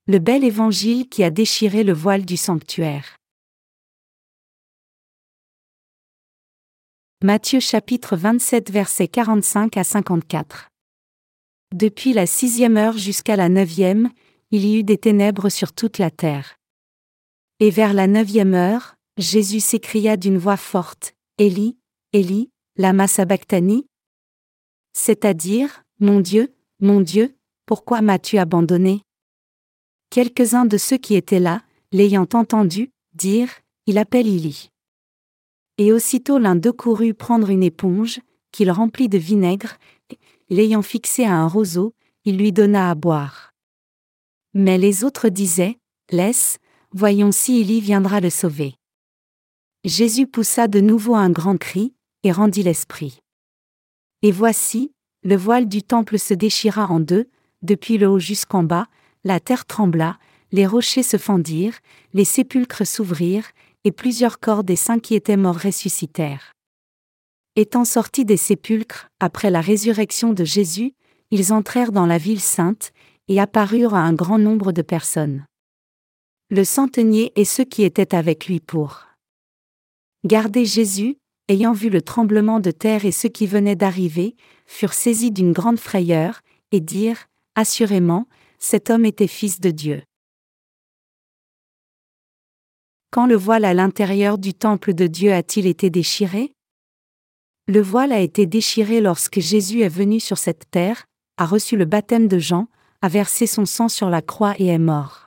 Le bel évangile qui a déchiré le voile du sanctuaire. Matthieu chapitre 27 versets 45 à 54. Depuis la 6e heure jusqu'à la 9e, il y eut des ténèbres sur toute la terre. Et vers la 9e heure, Jésus s'écria d'une voix forte, « Élie, Élie, lama sabachthani » c'est-à-dire, « Mon Dieu, pourquoi m'as-tu abandonné » Quelques-uns de ceux qui étaient là, l'ayant entendu, dirent, « Il appelle Élie. » Et aussitôt l'un d'eux courut prendre une éponge, qu'il remplit de vinaigre, et, l'ayant fixée à un roseau, il lui donna à boire. Mais les autres disaient, « Laisse, voyons si Élie viendra le sauver. » Jésus poussa de nouveau un grand cri, et rendit l'esprit. Et voici, le voile du temple se déchira en deux, depuis le haut jusqu'en bas, la terre trembla, les rochers se fendirent, les sépulcres s'ouvrirent, et plusieurs corps des saints qui étaient morts ressuscitèrent. Étant sortis des sépulcres, après la résurrection de Jésus, ils entrèrent dans la ville sainte, et apparurent à un grand nombre de personnes. Le centenier et ceux qui étaient avec lui pour garder Jésus, ayant vu le tremblement de terre et ceux qui venaient d'arriver, furent saisis d'une grande frayeur, et dirent, « Assurément, cet homme était fils de Dieu. » Quand le voile à l'intérieur du temple de Dieu a-t-il été déchiré? Le voile a été déchiré lorsque Jésus est venu sur cette terre, a reçu le baptême de Jean, a versé son sang sur la croix et est mort.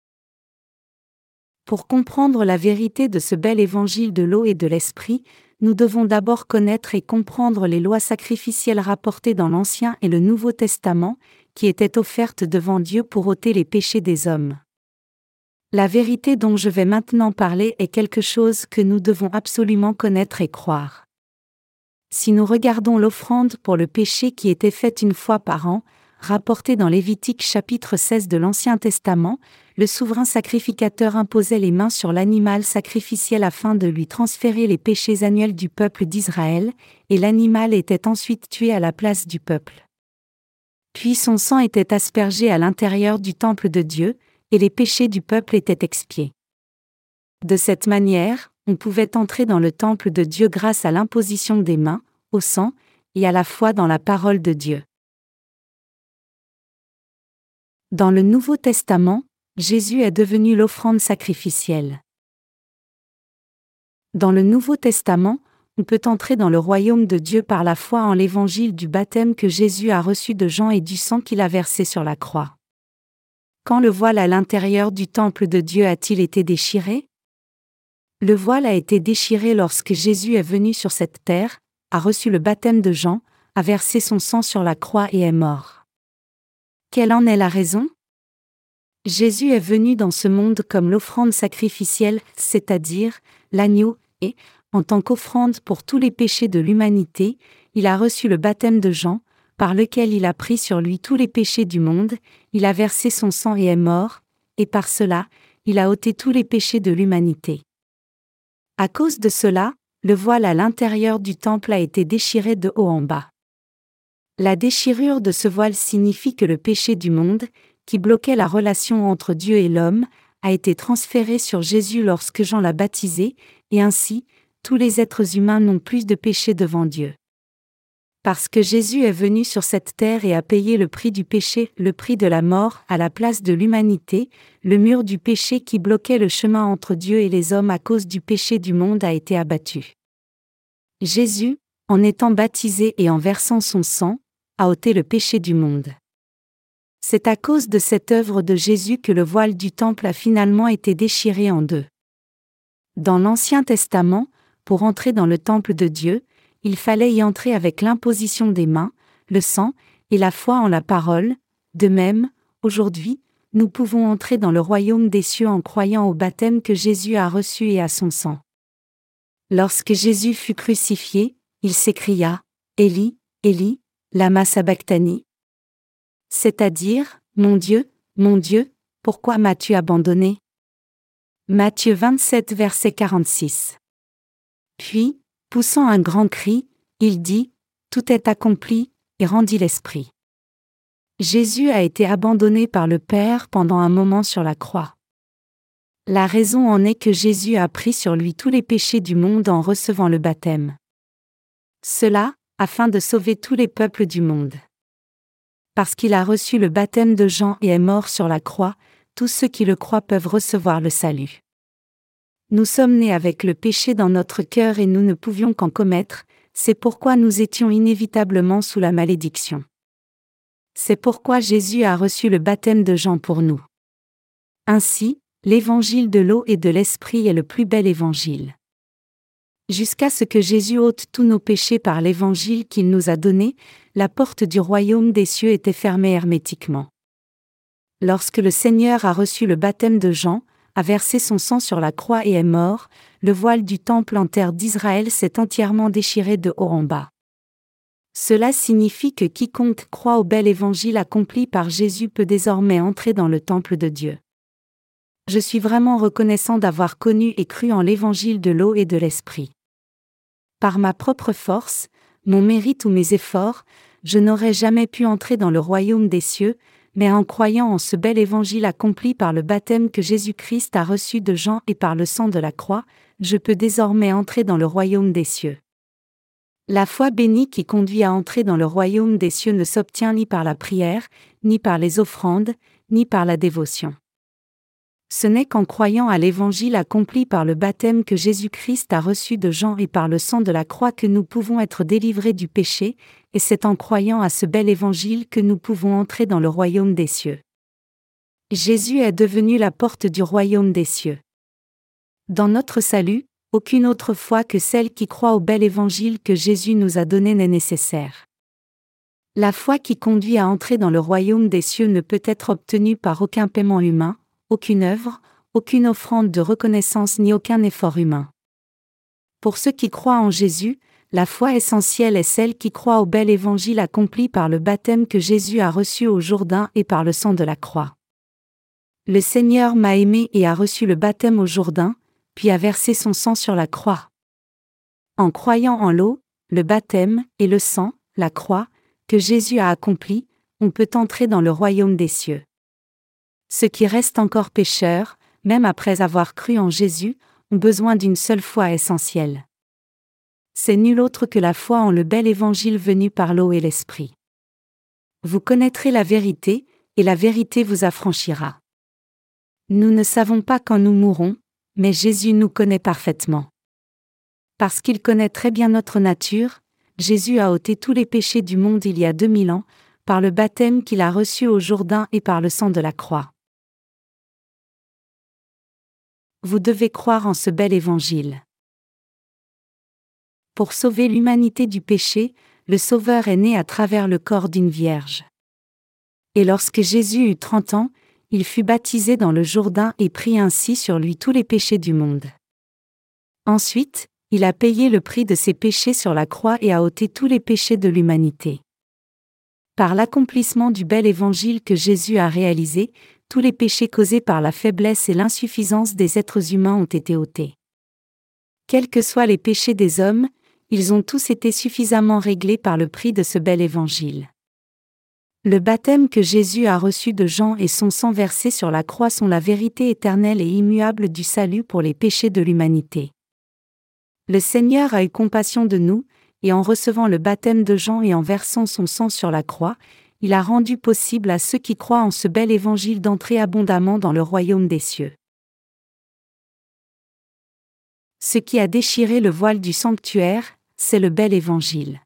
Pour comprendre la vérité de ce bel évangile de l'eau et de l'esprit, nous devons d'abord connaître et comprendre les lois sacrificielles rapportées dans l'Ancien et le Nouveau Testament, qui étaient offertes devant Dieu pour ôter les péchés des hommes. La vérité dont je vais maintenant parler est quelque chose que nous devons absolument connaître et croire. Si nous regardons l'offrande pour le péché qui était faite une fois par an, rapportée dans Lévitique chapitre 16 de l'Ancien Testament, le souverain sacrificateur imposait les mains sur l'animal sacrificiel afin de lui transférer les péchés annuels du peuple d'Israël, et l'animal était ensuite tué à la place du peuple. Puis son sang était aspergé à l'intérieur du temple de Dieu, et les péchés du peuple étaient expiés. De cette manière, on pouvait entrer dans le temple de Dieu grâce à l'imposition des mains, au sang, et à la foi dans la parole de Dieu. Dans le Nouveau Testament, Jésus est devenu l'offrande sacrificielle. Dans le Nouveau Testament, on peut entrer dans le royaume de Dieu par la foi en l'évangile du baptême que Jésus a reçu de Jean et du sang qu'il a versé sur la croix. Quand le voile à l'intérieur du temple de Dieu a-t-il été déchiré? Le voile a été déchiré lorsque Jésus est venu sur cette terre, a reçu le baptême de Jean, a versé son sang sur la croix et est mort. Quelle en est la raison? Jésus est venu dans ce monde comme l'offrande sacrificielle, c'est-à-dire l'agneau, et, en tant qu'offrande pour tous les péchés de l'humanité, il a reçu le baptême de Jean, par lequel il a pris sur lui tous les péchés du monde, il a versé son sang et est mort, et par cela, il a ôté tous les péchés de l'humanité. À cause de cela, le voile à l'intérieur du temple a été déchiré de haut en bas. La déchirure de ce voile signifie que le péché du monde, qui bloquait la relation entre Dieu et l'homme, a été transféré sur Jésus lorsque Jean l'a baptisé, et ainsi, tous les êtres humains n'ont plus de péché devant Dieu. Parce que Jésus est venu sur cette terre et a payé le prix du péché, le prix de la mort, à la place de l'humanité, le mur du péché qui bloquait le chemin entre Dieu et les hommes à cause du péché du monde a été abattu. Jésus, en étant baptisé et en versant son sang, a ôté le péché du monde. C'est à cause de cette œuvre de Jésus que le voile du temple a finalement été déchiré en deux. Dans l'Ancien Testament, pour entrer dans le temple de Dieu, il fallait y entrer avec l'imposition des mains, le sang, et la foi en la parole. De même, aujourd'hui, nous pouvons entrer dans le royaume des cieux en croyant au baptême que Jésus a reçu et à son sang. Lorsque Jésus fut crucifié, il s'écria, « Élie, Élie, lama sabachthani » c'est-à-dire, « Mon Dieu, pourquoi m'as-tu abandonné » Matthieu 27 verset 46. Puis, poussant un grand cri, il dit, « Tout est accompli » et rendit l'esprit. Jésus a été abandonné par le Père pendant un moment sur la croix. La raison en est que Jésus a pris sur lui tous les péchés du monde en recevant le baptême. Cela, afin de sauver tous les peuples du monde. Parce qu'il a reçu le baptême de Jean et est mort sur la croix, tous ceux qui le croient peuvent recevoir le salut. Nous sommes nés avec le péché dans notre cœur et nous ne pouvions qu'en commettre, c'est pourquoi nous étions inévitablement sous la malédiction. C'est pourquoi Jésus a reçu le baptême de Jean pour nous. Ainsi, l'évangile de l'eau et de l'esprit est le plus bel évangile. Jusqu'à ce que Jésus ôte tous nos péchés par l'évangile qu'il nous a donné, la porte du royaume des cieux était fermée hermétiquement. Lorsque le Seigneur a reçu le baptême de Jean, a versé son sang sur la croix et est mort, le voile du temple en terre d'Israël s'est entièrement déchiré de haut en bas. Cela signifie que quiconque croit au bel évangile accompli par Jésus peut désormais entrer dans le temple de Dieu. Je suis vraiment reconnaissant d'avoir connu et cru en l'évangile de l'eau et de l'esprit. Par ma propre force, mon mérite ou mes efforts, je n'aurais jamais pu entrer dans le royaume des cieux, mais en croyant en ce bel évangile accompli par le baptême que Jésus-Christ a reçu de Jean et par le sang de la croix, je peux désormais entrer dans le royaume des cieux. La foi bénie qui conduit à entrer dans le royaume des cieux ne s'obtient ni par la prière, ni par les offrandes, ni par la dévotion. Ce n'est qu'en croyant à l'évangile accompli par le baptême que Jésus-Christ a reçu de Jean et par le sang de la croix que nous pouvons être délivrés du péché, et c'est en croyant à ce bel évangile que nous pouvons entrer dans le royaume des cieux. Jésus est devenu la porte du royaume des cieux. Dans notre salut, aucune autre foi que celle qui croit au bel évangile que Jésus nous a donné n'est nécessaire. La foi qui conduit à entrer dans le royaume des cieux ne peut être obtenue par aucun paiement humain, aucune œuvre, aucune offrande de reconnaissance ni aucun effort humain. Pour ceux qui croient en Jésus, la foi essentielle est celle qui croit au bel évangile accompli par le baptême que Jésus a reçu au Jourdain et par le sang de la croix. Le Seigneur m'a aimé et a reçu le baptême au Jourdain, puis a versé son sang sur la croix. En croyant en l'eau, le baptême et le sang, la croix, que Jésus a accompli, on peut entrer dans le royaume des cieux. Ceux qui restent encore pécheurs, même après avoir cru en Jésus, ont besoin d'une seule foi essentielle. C'est nul autre que la foi en le bel évangile venu par l'eau et l'esprit. Vous connaîtrez la vérité, et la vérité vous affranchira. Nous ne savons pas quand nous mourrons, mais Jésus nous connaît parfaitement. Parce qu'il connaît très bien notre nature, Jésus a ôté tous les péchés du monde il y a 2000 ans, par le baptême qu'il a reçu au Jourdain et par le sang de la croix. Vous devez croire en ce bel évangile. Pour sauver l'humanité du péché, le Sauveur est né à travers le corps d'une vierge. Et lorsque Jésus eut 30 ans, il fut baptisé dans le Jourdain et prit ainsi sur lui tous les péchés du monde. Ensuite, il a payé le prix de ses péchés sur la croix et a ôté tous les péchés de l'humanité. Par l'accomplissement du bel évangile que Jésus a réalisé, tous les péchés causés par la faiblesse et l'insuffisance des êtres humains ont été ôtés. Quels que soient les péchés des hommes, ils ont tous été suffisamment réglés par le prix de ce bel évangile. Le baptême que Jésus a reçu de Jean et son sang versé sur la croix sont la vérité éternelle et immuable du salut pour les péchés de l'humanité. Le Seigneur a eu compassion de nous, et en recevant le baptême de Jean et en versant son sang sur la croix, il a rendu possible à ceux qui croient en ce bel évangile d'entrer abondamment dans le royaume des cieux. Ce qui a déchiré le voile du sanctuaire, c'est le bel évangile.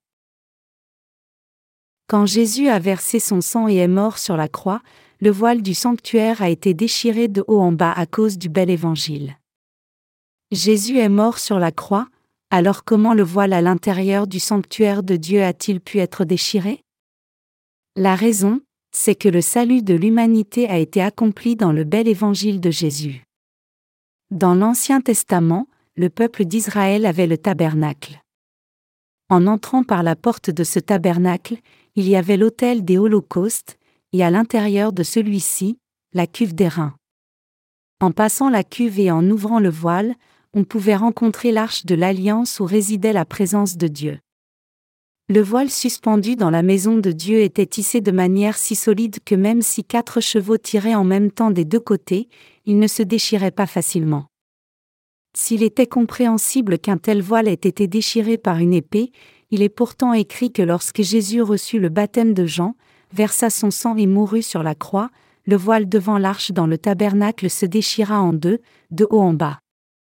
Quand Jésus a versé son sang et est mort sur la croix, le voile du sanctuaire a été déchiré de haut en bas à cause du bel évangile. Jésus est mort sur la croix, alors comment le voile à l'intérieur du sanctuaire de Dieu a-t-il pu être déchiré ? La raison, c'est que le salut de l'humanité a été accompli dans le bel évangile de Jésus. Dans l'Ancien Testament, le peuple d'Israël avait le tabernacle. En entrant par la porte de ce tabernacle, il y avait l'autel des holocaustes, et à l'intérieur de celui-ci, la cuve d'airain. En passant la cuve et en ouvrant le voile, on pouvait rencontrer l'arche de l'Alliance où résidait la présence de Dieu. Le voile suspendu dans la maison de Dieu était tissé de manière si solide que même si 4 chevaux tiraient en même temps des 2 côtés, il ne se déchirait pas facilement. S'il était compréhensible qu'un tel voile ait été déchiré par une épée, il est pourtant écrit que lorsque Jésus reçut le baptême de Jean, versa son sang et mourut sur la croix, le voile devant l'arche dans le tabernacle se déchira en 2, de haut en bas.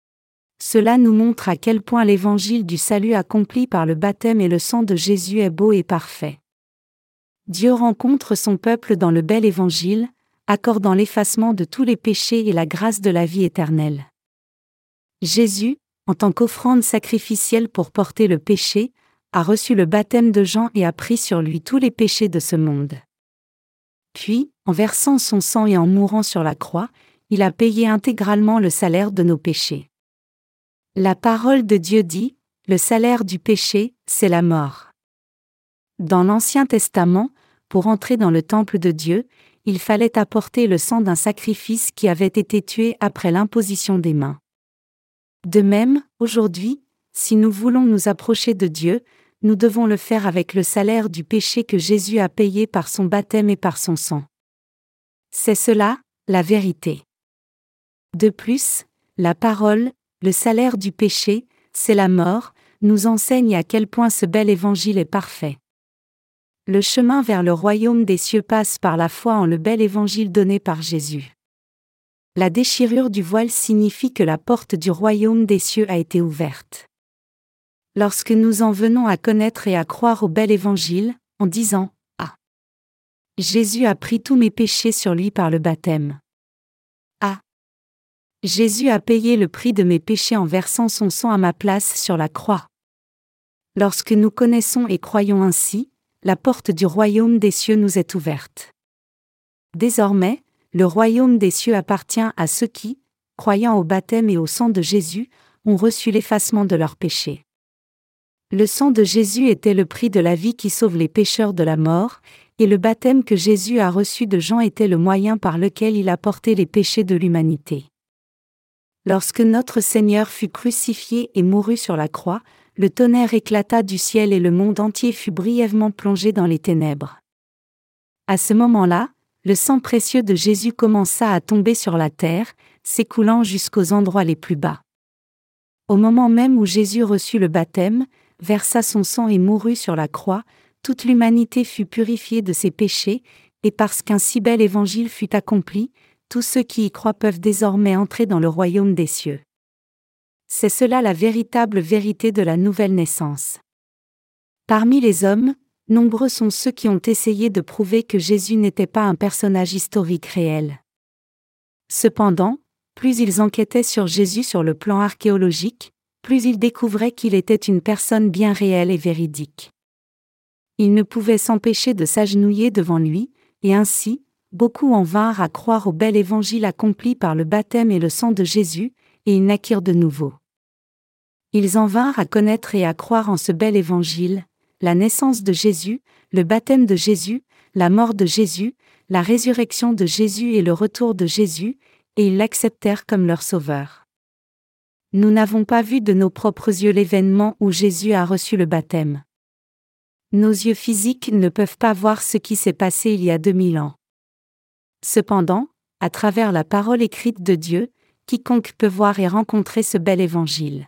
Cela nous montre à quel point l'évangile du salut accompli par le baptême et le sang de Jésus est beau et parfait. Dieu rencontre son peuple dans le bel évangile, accordant l'effacement de tous les péchés et la grâce de la vie éternelle. Jésus, en tant qu'offrande sacrificielle pour porter le péché, a reçu le baptême de Jean et a pris sur lui tous les péchés de ce monde. Puis, en versant son sang et en mourant sur la croix, il a payé intégralement le salaire de nos péchés. La parole de Dieu dit, « Le salaire du péché, c'est la mort ». Dans l'Ancien Testament, pour entrer dans le temple de Dieu, il fallait apporter le sang d'un sacrifice qui avait été tué après l'imposition des mains. De même, aujourd'hui, si nous voulons nous approcher de Dieu, nous devons le faire avec le salaire du péché que Jésus a payé par son baptême et par son sang. C'est cela, la vérité. De plus, la parole, le salaire du péché, c'est la mort, nous enseigne à quel point ce bel évangile est parfait. Le chemin vers le royaume des cieux passe par la foi en le bel évangile donné par Jésus. La déchirure du voile signifie que la porte du royaume des cieux a été ouverte. Lorsque nous en venons à connaître et à croire au bel évangile, en disant « Ah ! Jésus a pris tous mes péchés sur lui par le baptême. Ah ! Jésus a payé le prix de mes péchés en versant son sang à ma place sur la croix. » Lorsque nous connaissons et croyons ainsi, la porte du royaume des cieux nous est ouverte. Désormais, le royaume des cieux appartient à ceux qui, croyant au baptême et au sang de Jésus, ont reçu l'effacement de leurs péchés. Le sang de Jésus était le prix de la vie qui sauve les pécheurs de la mort, et le baptême que Jésus a reçu de Jean était le moyen par lequel il a porté les péchés de l'humanité. Lorsque notre Seigneur fut crucifié et mourut sur la croix, le tonnerre éclata du ciel et le monde entier fut brièvement plongé dans les ténèbres. À ce moment-là, le sang précieux de Jésus commença à tomber sur la terre, s'écoulant jusqu'aux endroits les plus bas. Au moment même où Jésus reçut le baptême, versa son sang et mourut sur la croix, toute l'humanité fut purifiée de ses péchés, et parce qu'un si bel évangile fut accompli, tous ceux qui y croient peuvent désormais entrer dans le royaume des cieux. C'est cela la véritable vérité de la nouvelle naissance. Parmi les hommes, nombreux sont ceux qui ont essayé de prouver que Jésus n'était pas un personnage historique réel. Cependant, plus ils enquêtaient sur Jésus sur le plan archéologique, plus ils découvraient qu'il était une personne bien réelle et véridique. Ils ne pouvaient s'empêcher de s'agenouiller devant lui, et ainsi, beaucoup en vinrent à croire au bel évangile accompli par le baptême et le sang de Jésus, et ils naquirent de nouveau. Ils en vinrent à connaître et à croire en ce bel évangile, la naissance de Jésus, le baptême de Jésus, la mort de Jésus, la résurrection de Jésus et le retour de Jésus, et ils l'acceptèrent comme leur sauveur. Nous n'avons pas vu de nos propres yeux l'événement où Jésus a reçu le baptême. Nos yeux physiques ne peuvent pas voir ce qui s'est passé il y a 2000 ans. Cependant, à travers la parole écrite de Dieu, quiconque peut voir et rencontrer ce bel évangile.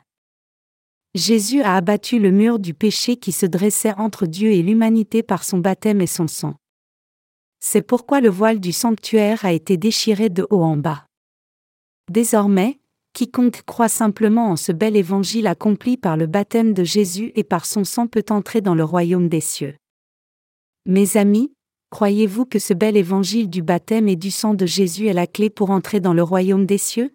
Jésus a abattu le mur du péché qui se dressait entre Dieu et l'humanité par son baptême et son sang. C'est pourquoi le voile du sanctuaire a été déchiré de haut en bas. Désormais, quiconque croit simplement en ce bel évangile accompli par le baptême de Jésus et par son sang peut entrer dans le royaume des cieux. Mes amis, croyez-vous que ce bel évangile du baptême et du sang de Jésus est la clé pour entrer dans le royaume des cieux?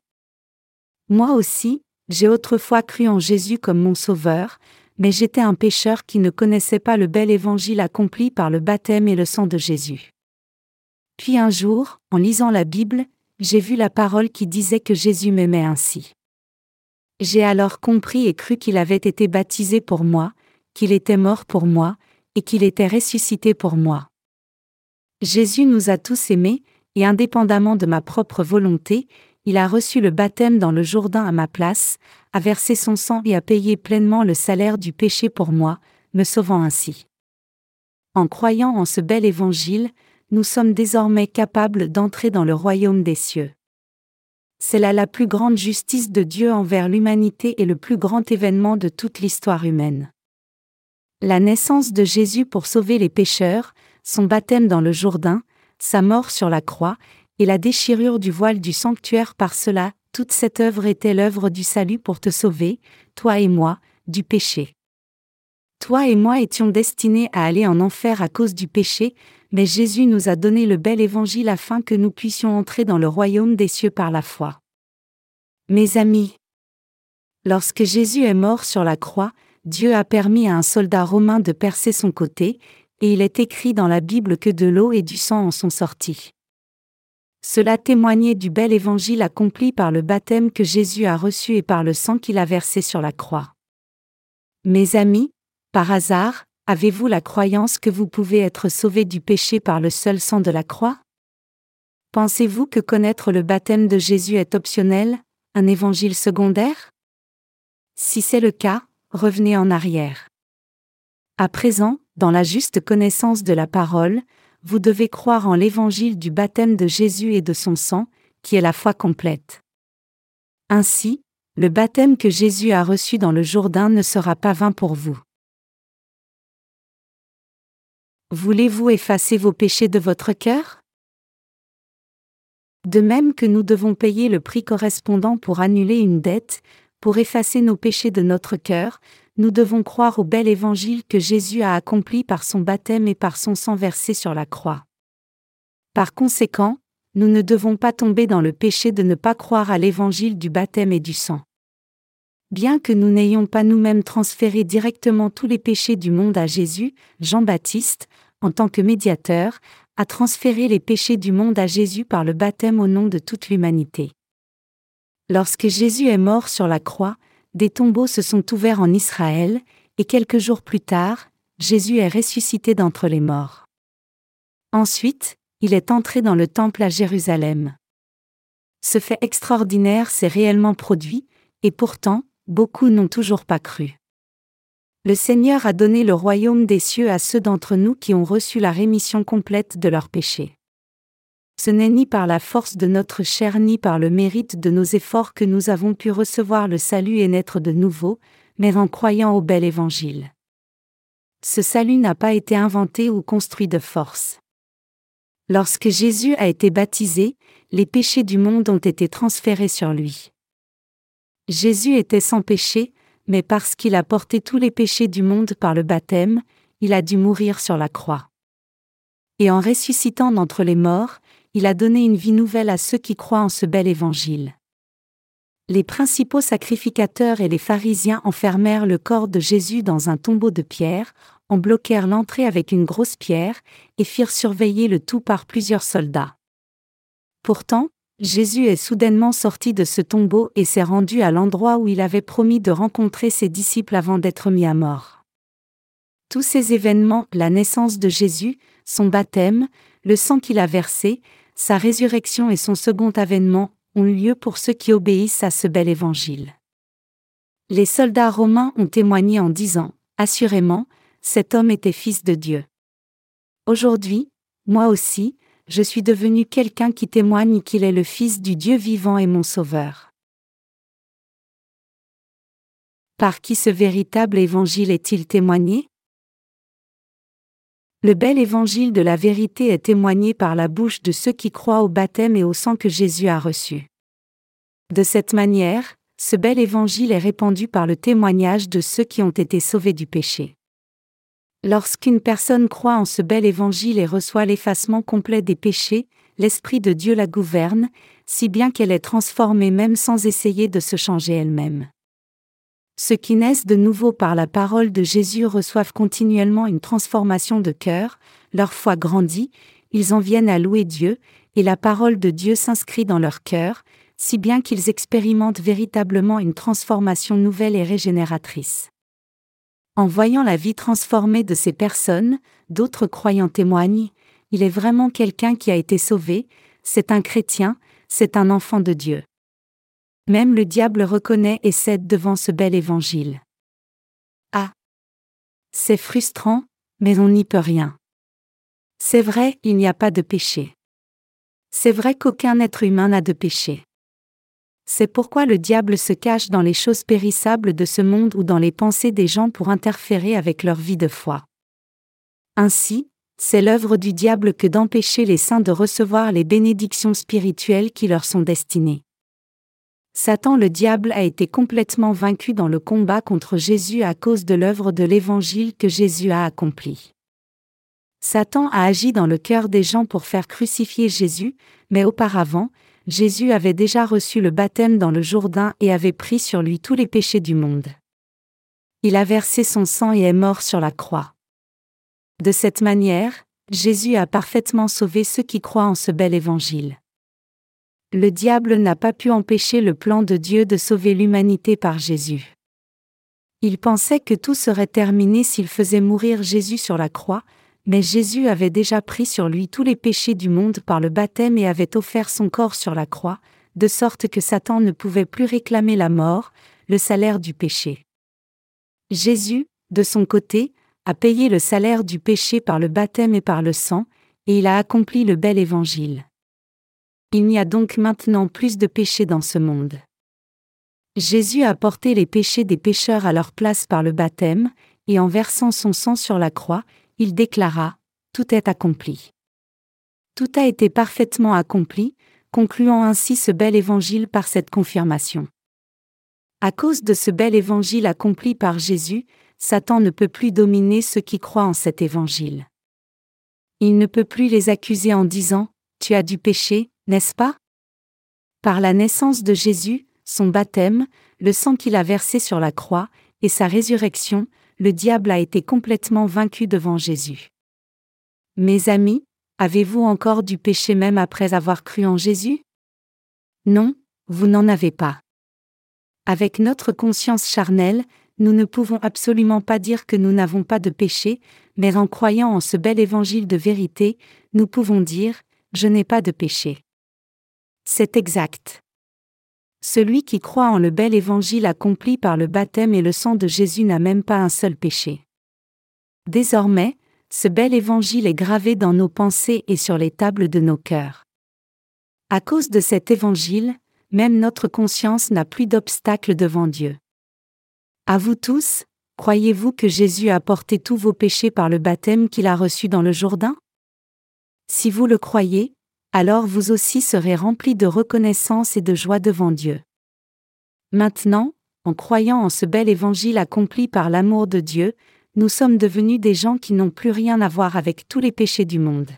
Moi aussi, j'ai autrefois cru en Jésus comme mon sauveur, mais j'étais un pécheur qui ne connaissait pas le bel évangile accompli par le baptême et le sang de Jésus. Puis un jour, en lisant la Bible, j'ai vu la parole qui disait que Jésus m'aimait ainsi. J'ai alors compris et cru qu'il avait été baptisé pour moi, qu'il était mort pour moi, et qu'il était ressuscité pour moi. Jésus nous a tous aimés, et indépendamment de ma propre volonté, il a reçu le baptême dans le Jourdain à ma place, a versé son sang et a payé pleinement le salaire du péché pour moi, me sauvant ainsi. En croyant en ce bel évangile, nous sommes désormais capables d'entrer dans le royaume des cieux. C'est là la plus grande justice de Dieu envers l'humanité et le plus grand événement de toute l'histoire humaine. La naissance de Jésus pour sauver les pécheurs, son baptême dans le Jourdain, sa mort sur la croix, et la déchirure du voile du sanctuaire par cela, toute cette œuvre était l'œuvre du salut pour te sauver, toi et moi, du péché. Toi et moi étions destinés à aller en enfer à cause du péché, mais Jésus nous a donné le bel évangile afin que nous puissions entrer dans le royaume des cieux par la foi. Mes amis, lorsque Jésus est mort sur la croix, Dieu a permis à un soldat romain de percer son côté, et il est écrit dans la Bible que de l'eau et du sang en sont sortis. Cela témoignait du bel évangile accompli par le baptême que Jésus a reçu et par le sang qu'il a versé sur la croix. Mes amis, par hasard, avez-vous la croyance que vous pouvez être sauvés du péché par le seul sang de la croix? Pensez-vous que connaître le baptême de Jésus est optionnel, un évangile secondaire? Si c'est le cas, revenez en arrière. À présent, dans la juste connaissance de la parole, vous devez croire en l'évangile du baptême de Jésus et de son sang, qui est la foi complète. Ainsi, le baptême que Jésus a reçu dans le Jourdain ne sera pas vain pour vous. Voulez-vous effacer vos péchés de votre cœur? De même que nous devons payer le prix correspondant pour annuler une dette, pour effacer nos péchés de notre cœur, nous devons croire au bel évangile que Jésus a accompli par son baptême et par son sang versé sur la croix. Par conséquent, nous ne devons pas tomber dans le péché de ne pas croire à l'évangile du baptême et du sang. Bien que nous n'ayons pas nous-mêmes transféré directement tous les péchés du monde à Jésus, Jean-Baptiste, en tant que médiateur, a transféré les péchés du monde à Jésus par le baptême au nom de toute l'humanité. Lorsque Jésus est mort sur la croix, des tombeaux se sont ouverts en Israël, et quelques jours plus tard, Jésus est ressuscité d'entre les morts. Ensuite, il est entré dans le temple à Jérusalem. Ce fait extraordinaire s'est réellement produit, et pourtant, beaucoup n'ont toujours pas cru. Le Seigneur a donné le royaume des cieux à ceux d'entre nous qui ont reçu la rémission complète de leurs péchés. Ce n'est ni par la force de notre chair ni par le mérite de nos efforts que nous avons pu recevoir le salut et naître de nouveau, mais en croyant au bel évangile. Ce salut n'a pas été inventé ou construit de force. Lorsque Jésus a été baptisé, les péchés du monde ont été transférés sur lui. Jésus était sans péché, mais parce qu'il a porté tous les péchés du monde par le baptême, il a dû mourir sur la croix. Et en ressuscitant d'entre les morts, il a donné une vie nouvelle à ceux qui croient en ce bel évangile. Les principaux sacrificateurs et les pharisiens enfermèrent le corps de Jésus dans un tombeau de pierre, en bloquèrent l'entrée avec une grosse pierre, et firent surveiller le tout par plusieurs soldats. Pourtant, Jésus est soudainement sorti de ce tombeau et s'est rendu à l'endroit où il avait promis de rencontrer ses disciples avant d'être mis à mort. Tous ces événements, la naissance de Jésus, son baptême, le sang qu'il a versé, sa résurrection et son second avènement, ont eu lieu pour ceux qui obéissent à ce bel évangile. Les soldats romains ont témoigné en disant, assurément, cet homme était fils de Dieu. Aujourd'hui, moi aussi, je suis devenu quelqu'un qui témoigne qu'il est le Fils du Dieu vivant et mon Sauveur. Par qui ce véritable évangile est-il témoigné? Le bel évangile de la vérité est témoigné par la bouche de ceux qui croient au baptême et au sang que Jésus a reçu. De cette manière, ce bel évangile est répandu par le témoignage de ceux qui ont été sauvés du péché. Lorsqu'une personne croit en ce bel évangile et reçoit l'effacement complet des péchés, l'Esprit de Dieu la gouverne, si bien qu'elle est transformée même sans essayer de se changer elle-même. Ceux qui naissent de nouveau par la parole de Jésus reçoivent continuellement une transformation de cœur, leur foi grandit, ils en viennent à louer Dieu, et la parole de Dieu s'inscrit dans leur cœur, si bien qu'ils expérimentent véritablement une transformation nouvelle et régénératrice. En voyant la vie transformée de ces personnes, d'autres croyants témoignent, il est vraiment quelqu'un qui a été sauvé, c'est un chrétien, c'est un enfant de Dieu. Même le diable reconnaît et cède devant ce bel évangile. Ah! C'est frustrant, mais on n'y peut rien. C'est vrai, il n'y a pas de péché. C'est vrai qu'aucun être humain n'a de péché. C'est pourquoi le diable se cache dans les choses périssables de ce monde ou dans les pensées des gens pour interférer avec leur vie de foi. Ainsi, c'est l'œuvre du diable que d'empêcher les saints de recevoir les bénédictions spirituelles qui leur sont destinées. Satan le diable a été complètement vaincu dans le combat contre Jésus à cause de l'œuvre de l'Évangile que Jésus a accomplie. Satan a agi dans le cœur des gens pour faire crucifier Jésus, mais auparavant, Jésus avait déjà reçu le baptême dans le Jourdain et avait pris sur lui tous les péchés du monde. Il a versé son sang et est mort sur la croix. De cette manière, Jésus a parfaitement sauvé ceux qui croient en ce bel évangile. Le diable n'a pas pu empêcher le plan de Dieu de sauver l'humanité par Jésus. Il pensait que tout serait terminé s'il faisait mourir Jésus sur la croix, mais Jésus avait déjà pris sur lui tous les péchés du monde par le baptême et avait offert son corps sur la croix, de sorte que Satan ne pouvait plus réclamer la mort, le salaire du péché. Jésus, de son côté, a payé le salaire du péché par le baptême et par le sang, et il a accompli le bel évangile. Il n'y a donc maintenant plus de péché dans ce monde. Jésus a porté les péchés des pécheurs à leur place par le baptême, et en versant son sang sur la croix, il déclara « Tout est accompli ». Tout a été parfaitement accompli, concluant ainsi ce bel évangile par cette confirmation. À cause de ce bel évangile accompli par Jésus, Satan ne peut plus dominer ceux qui croient en cet évangile. Il ne peut plus les accuser en disant « Tu as du péché, n'est-ce pas ?» Par la naissance de Jésus, son baptême, le sang qu'il a versé sur la croix, et sa résurrection, le diable a été complètement vaincu devant Jésus. Mes amis, avez-vous encore du péché même après avoir cru en Jésus? Non, vous n'en avez pas. Avec notre conscience charnelle, nous ne pouvons absolument pas dire que nous n'avons pas de péché, mais en croyant en ce bel évangile de vérité, nous pouvons dire « Je n'ai pas de péché ». C'est exact. Celui qui croit en le bel évangile accompli par le baptême et le sang de Jésus n'a même pas un seul péché. Désormais, ce bel évangile est gravé dans nos pensées et sur les tables de nos cœurs. À cause de cet évangile, même notre conscience n'a plus d'obstacle devant Dieu. À vous tous, croyez-vous que Jésus a porté tous vos péchés par le baptême qu'il a reçu dans le Jourdain? Si vous le croyez, alors vous aussi serez remplis de reconnaissance et de joie devant Dieu. Maintenant, en croyant en ce bel évangile accompli par l'amour de Dieu, nous sommes devenus des gens qui n'ont plus rien à voir avec tous les péchés du monde.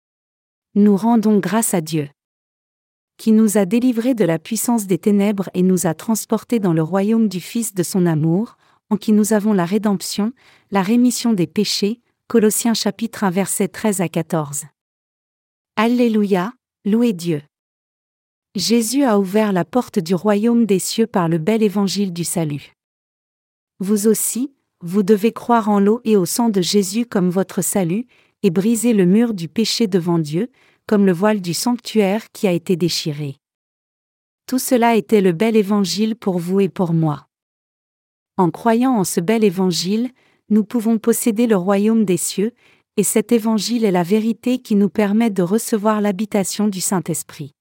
Nous rendons grâce à Dieu, qui nous a délivrés de la puissance des ténèbres et nous a transportés dans le royaume du Fils de son amour, en qui nous avons la rédemption, la rémission des péchés. Colossiens chapitre 1 versets 13 à 14. Alléluia, louez Dieu. Jésus a ouvert la porte du royaume des cieux par le bel évangile du salut. Vous aussi, vous devez croire en l'eau et au sang de Jésus comme votre salut, et briser le mur du péché devant Dieu, comme le voile du sanctuaire qui a été déchiré. Tout cela était le bel évangile pour vous et pour moi. En croyant en ce bel évangile, nous pouvons posséder le royaume des cieux, et cet évangile est la vérité qui nous permet de recevoir l'habitation du Saint-Esprit.